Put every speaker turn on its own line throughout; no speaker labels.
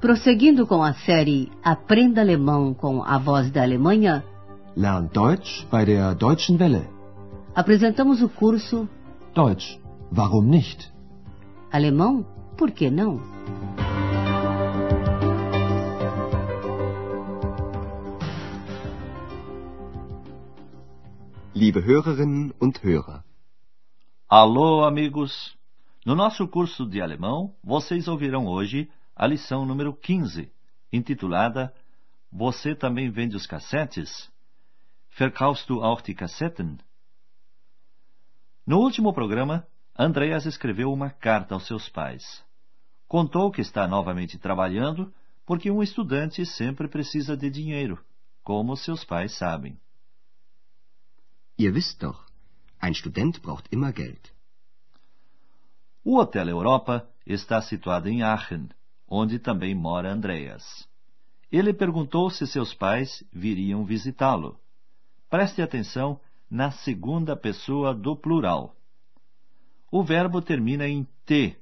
Prosseguindo com a série Aprenda Alemão com a Voz da Alemanha,
Lern Deutsch bei der Deutschen Welle.
apresentamos o curso
Deutsch, warum nicht?
Alemão, por que não?
Liebe Hörerinnen und Hörer.
Alô, amigos! No nosso curso de alemão, vocês ouvirão hoje a lição número 15, intitulada Você também vende os cassetes? Verkaufst du auch die Kassetten? No último programa, Andreas escreveu uma carta aos seus pais. Contou que está novamente trabalhando porque um estudante sempre precisa de dinheiro, como seus pais sabem.
Ihr wisst doch, ein Student braucht immer Geld.
O Hotel Europa está situado em Aachen, onde também mora Andreas. Ele perguntou se seus pais viriam visitá-lo. Preste atenção na segunda pessoa do plural. O verbo termina em T.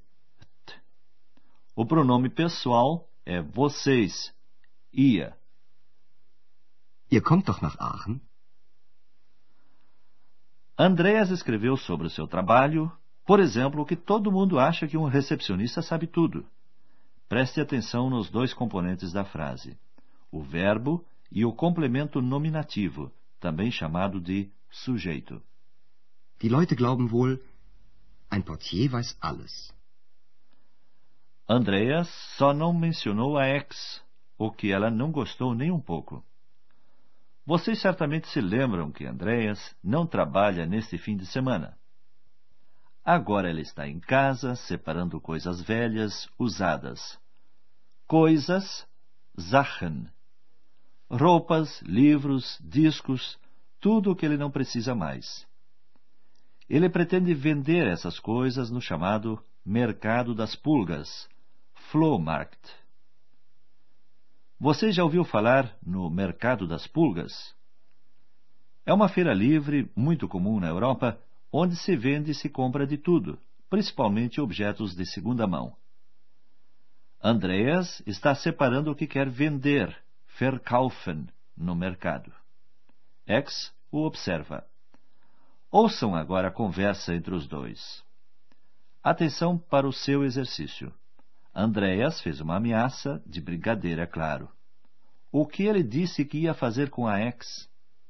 O pronome pessoal é vocês, ihr.
Ihr kommt doch nach Aachen?
Andreas escreveu sobre o seu trabalho, por exemplo, que todo mundo acha que um recepcionista sabe tudo. Preste atenção nos dois componentes da frase, o verbo e o complemento nominativo, também chamado de sujeito.
Die Leute glauben wohl, ein Portier weiß alles.
Andreas só não mencionou a ex, o que ela não gostou nem um pouco. Vocês certamente se lembram que Andreas não trabalha neste fim de semana. Agora ele está em casa, separando coisas velhas, usadas. Coisas, Sachen. Roupas, livros, discos, tudo o que ele não precisa mais. Ele pretende vender essas coisas no chamado Mercado das Pulgas, Flohmarkt. Você já ouviu falar no Mercado das Pulgas? É uma feira livre, muito comum na Europa, onde se vende e se compra de tudo, principalmente objetos de segunda mão. Andreas está separando o que quer vender, verkaufen, no mercado. Ex o observa. Ouçam agora a conversa entre os dois. Atenção para o seu exercício. Andreas fez uma ameaça, de brincadeira, claro. O que ele disse que ia fazer com a ex?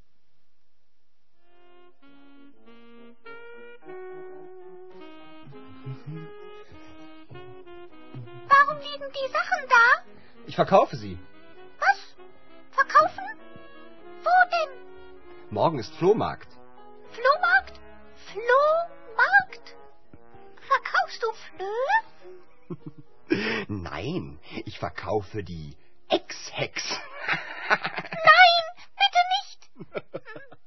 Warum liegen die Sachen da?
Ich verkaufe sie.
Was? Verkaufen? Wo denn?
Morgen ist Flohmarkt.
Flohmarkt? Flohmarkt? Verkaufst du Flöhe?
Nein, ich verkaufe die Ex-Hex.
Nein, bitte nicht!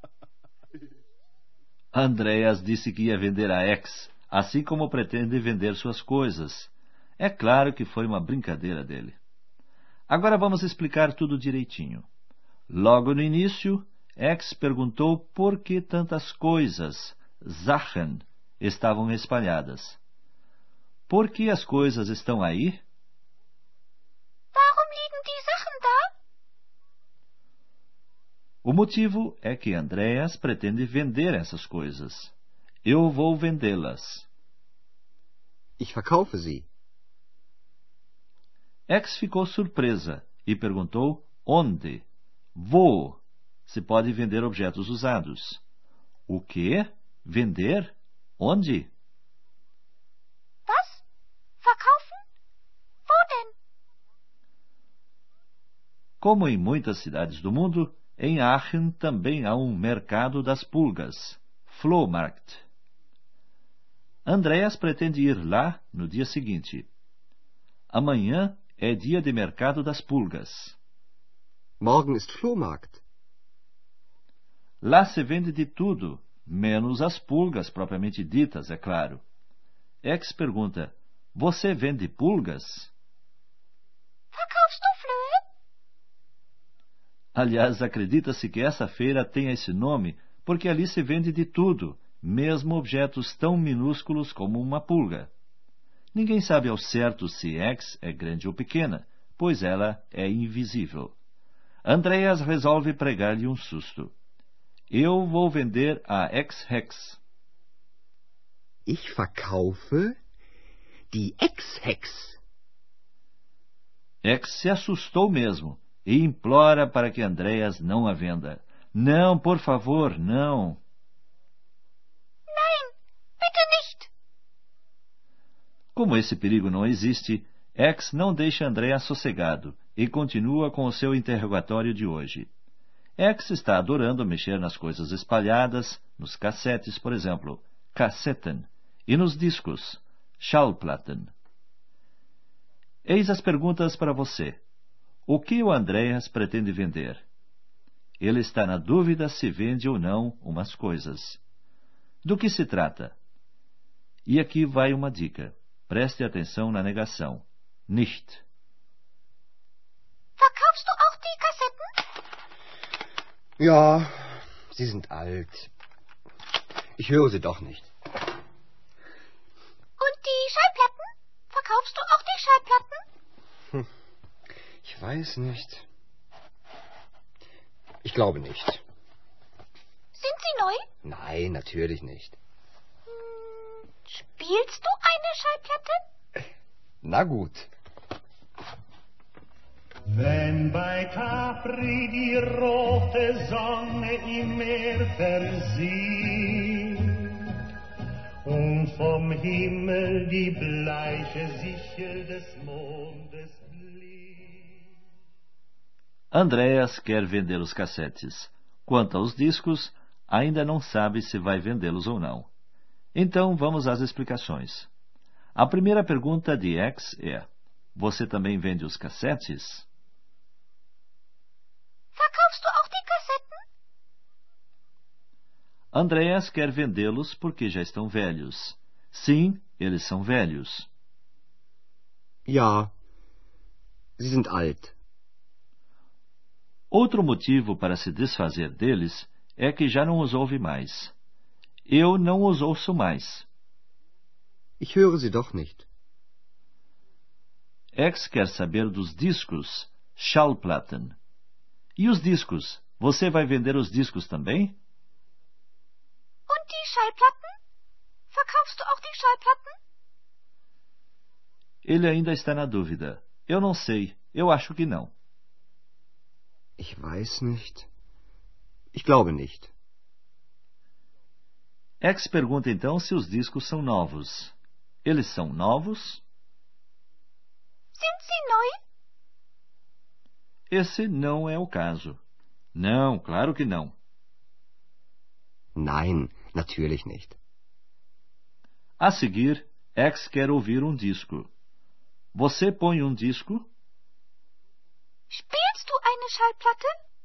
Andreas disse que ia vender a ex, assim como pretende vender suas coisas. É claro que foi uma brincadeira dele. Agora vamos explicar tudo direitinho. Logo no início, ex perguntou por que tantas coisas, Sachen, estavam espalhadas. Por que as coisas estão aí?
Warum liegen die Sachen da?
O motivo é que Andreas pretende vender essas coisas. Eu vou vendê-las.
Ich verkaufe sie.
Ex ficou surpresa e perguntou onde, se pode vender objetos usados. O quê? Vender? Onde?
Was? Verkaufen? Wo denn?
Como em muitas cidades do mundo, em Aachen também há um mercado das pulgas, Flohmarkt. Andreas pretende ir lá no dia seguinte. Amanhã é dia de mercado das pulgas.
Morgen ist Flohmarkt.
Lá se vende de tudo, menos as pulgas propriamente ditas, é claro. Ex pergunta, você vende pulgas?
Verkaufst du Flöhe?
Aliás, acredita-se que essa feira tenha esse nome porque ali se vende de tudo, mesmo objetos tão minúsculos como uma pulga. Ninguém sabe ao certo se X é grande ou pequena, pois ela é invisível. Andreas resolve pregar-lhe um susto. Eu vou vender a Ex-Hex.
Ich verkaufe die Ex-Hex.
Ex se assustou mesmo e implora para que Andreas não a venda. Não, por favor, não.
Nein, bitte nicht.
Como esse perigo não existe, Ex não deixa Andreas sossegado e continua com o seu interrogatório de hoje. Ex está adorando mexer nas coisas espalhadas, nos cassetes, por exemplo, Kassetten, e nos discos, Schallplatten. Eis as perguntas para você. O que o Andreas pretende vender? Ele está na dúvida se vende ou não umas coisas. Do que se trata? E aqui vai uma dica. Preste atenção na negação. Nicht.
Verkaufst du auch die Kassetten?
Ja, sie sind alt. Ich höre sie doch nicht.
Und die Schallplatten? Verkaufst du auch die Schallplatten?
Ich weiß nicht. Ich glaube nicht.
Sind sie neu?
Nein, natürlich nicht.
Spielst du eine Schallplatte?
Na gut.
Wenn bei Capri die rote Sonne im Meer versieht und vom Himmel die bleiche Sichel des Mondes blinkt.
Andreas quer vender os cassetes. Quanto aos discos, ainda não sabe se vai vendê-los ou não. Então, vamos às explicações. A primeira pergunta de Ex é: você também vende os cassetes?
Verkaufst du auch die Kassetten?
Andreas quer vendê-los porque já estão velhos. Sim, eles são velhos.
Ja, sie sind alt.
Outro motivo para se desfazer deles é que já não os ouve mais. Eu não os ouço mais.
Ich höre sie doch nicht.
Ex quer saber dos discos, Schallplatten. E os discos? Você vai vender os discos também?
Und die Schallplatten? Verkaufst du auch die Schallplatten?
Ele ainda está na dúvida. Eu não sei. Eu acho que não.
Ich weiß nicht. Ich glaube nicht.
Ex pergunta então se os discos são novos. Eles são novos?
Sind sie neu?
Esse não é o caso. Não, claro que não.
Nein, natürlich nicht.
A seguir, Ex quer ouvir um disco. Você põe um disco?
Spielst du eine Schallplatte?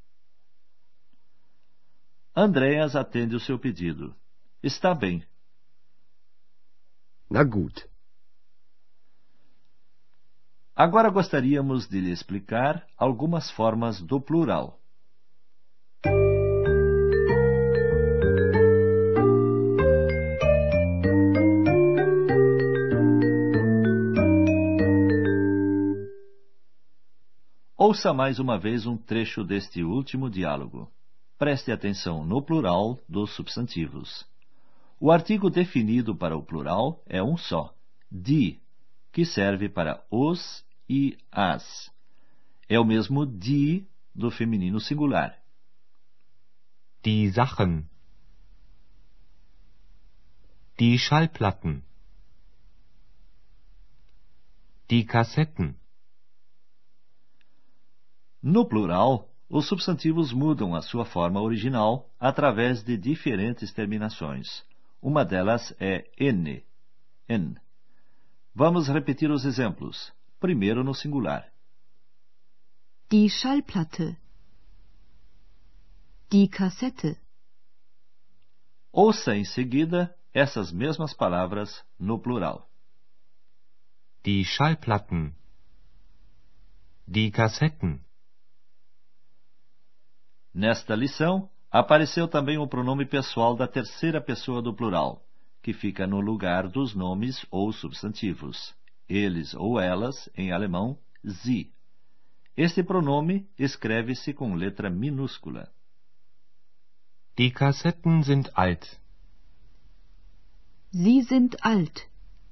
Andreas atende o seu pedido. Está bem.
Na gut.
Agora gostaríamos de lhe explicar algumas formas do plural. Ouça mais uma vez um trecho deste último diálogo. Preste atenção no plural dos substantivos. O artigo definido para o plural é um só, die, que serve para os e as. É o mesmo die do feminino singular.
Die Sachen. Die Schallplatten. Die Kassetten.
No plural, os substantivos mudam a sua forma original através de diferentes terminações. Uma delas é n. Vamos repetir os exemplos. Primeiro no singular.
Die Schallplatte. Die Kassette.
Ouça em seguida essas mesmas palavras no plural.
Die Schallplatten. Die Kassetten.
Nesta lição, apareceu também o pronome pessoal da terceira pessoa do plural, que fica no lugar dos nomes ou substantivos. Eles ou elas, em alemão, sie. Este pronome escreve-se com letra minúscula.
Die Kassetten sind alt.
Sie sind alt.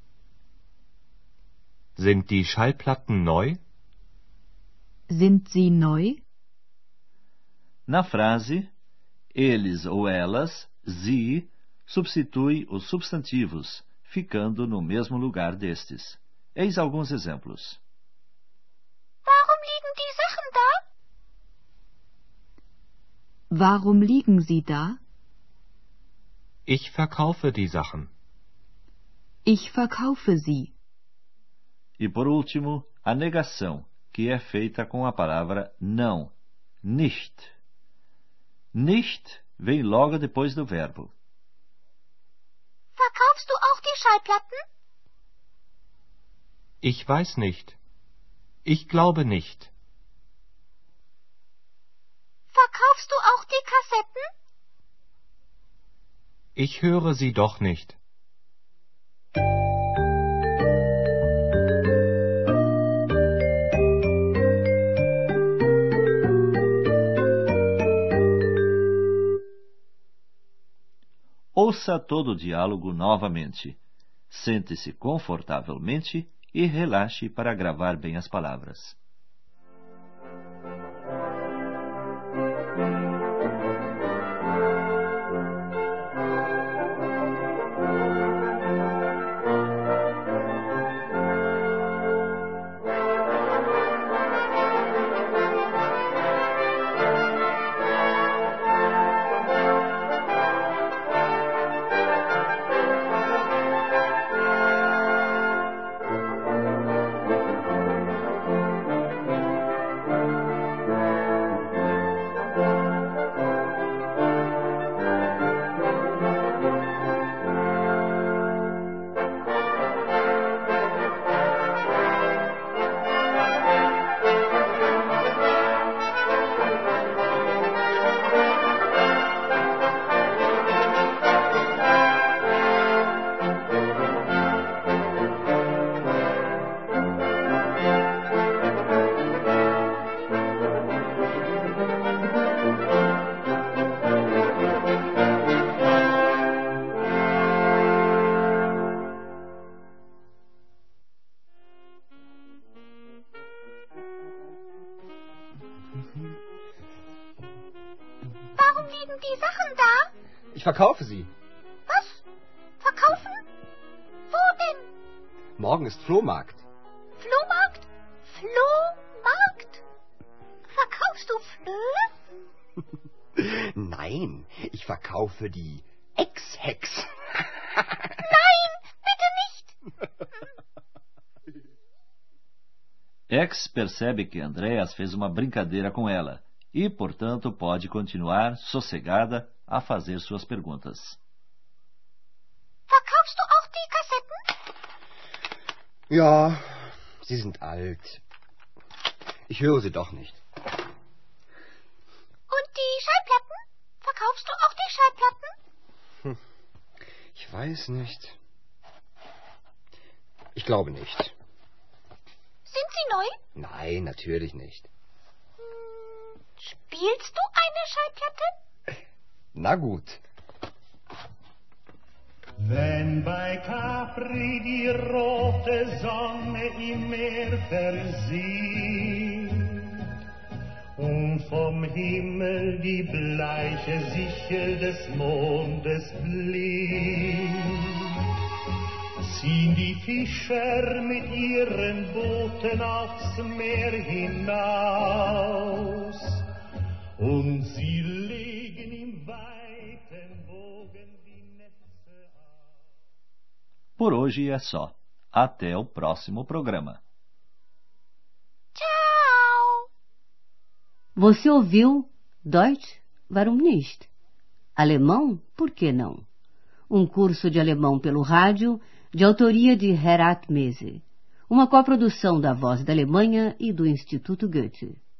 Sind die Schallplatten neu?
Sind sie neu?
Na frase, eles ou elas, sie, substitui os substantivos, ficando no mesmo lugar destes. Eis alguns exemplos.
Warum liegen die Sachen da?
Warum liegen sie da?
Ich verkaufe die Sachen.
Ich verkaufe sie.
E por último, a negação, que é feita com a palavra não, nicht. Nicht vem logo depois do verbo.
Verkaufst du auch die Schallplatten?
Ich weiß nicht. Ich glaube nicht.
Verkaufst du auch die Kassetten?
Ich höre sie doch nicht.
Ouça todo o diálogo novamente. Sente-se confortavelmente e relaxe para gravar bem as palavras.
Warum liegen die Sachen da?
Ich verkaufe sie.
Was? Verkaufen? Wo denn?
Morgen ist Flohmarkt.
Flohmarkt? Flohmarkt? Verkaufst du Flöhe?
Nein, ich verkaufe die Ex-Hex.
Nein, bitte nicht!
Ex percebe que Andreas fez uma brincadeira com ela e, portanto, pode continuar sossegada a fazer suas perguntas.
Verkaufst du auch die Kassetten?
Ja, sie sind alt. Ich höre sie doch nicht.
Und die Schallplatten? Verkaufst du auch die Schallplatten?
Ich weiß nicht. Ich glaube nicht.
Sind sie neu?
Nein, natürlich nicht.
Spielst du eine Schallplatte?
Na gut.
Wenn bei Capri die rote Sonne im Meer versieht und vom Himmel die bleiche Sichel des Mondes blinkt, ziehen die Fischer mit ihren Booten aufs Meer hinaus und sie legen im weiten Bogen die Netze aus.
Por hoje é só. Até o próximo programa.
Tchau!
Você ouviu Deutsch, warum nicht? Alemão, por que não? Um curso de alemão pelo rádio, de autoria de Herat Mese. Uma coprodução da Voz da Alemanha e do Instituto Goethe.